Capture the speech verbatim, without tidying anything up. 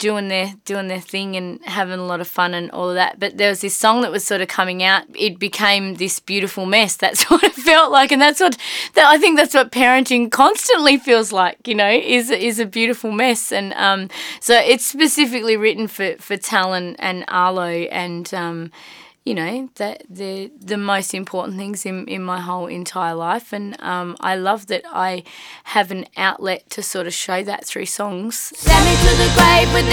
doing their doing their thing and having a lot of fun and all of that. But there was this song that was sort of coming out. It became this beautiful mess. That's what it felt like, and that's what that I think that's what parenting constantly feels like. You know, is is a beautiful mess. And um, so it's specifically written for for Talon and Arlo, and um, you know, that the the most important things in, in my whole entire life. And um, I love that I have an outlet to sort of show that through songs. Send me to the grave with the